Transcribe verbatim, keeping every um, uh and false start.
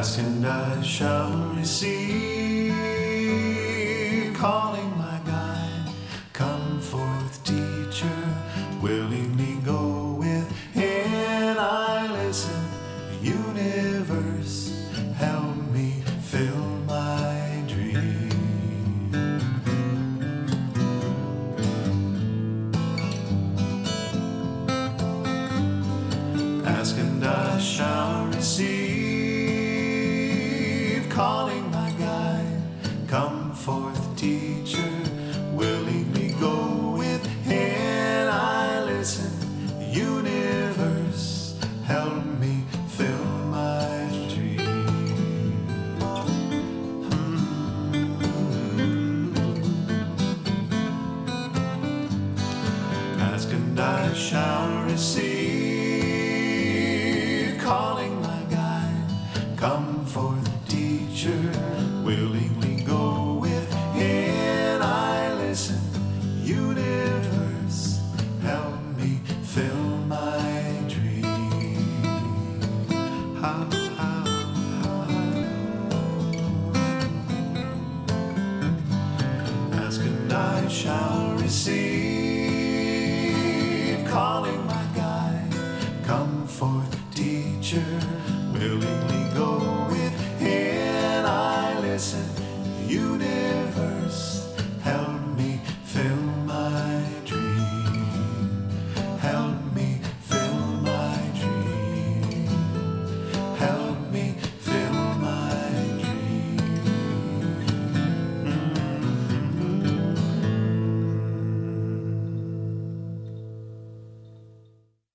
Ask and I shall receive, calling my guide. Come forth, teacher, willingly go within. I listen, universe, help me fill my dream. Ask and I shall receive, calling my guide. Come forth, teacher, willingly go within. I listen, universe, help me fill my dream. Ask and I shall receive, calling my guide. Come forth, teacher, willingly go within. I listen, universe, help me fill my dream. How, how, how. Ask and I shall receive, calling my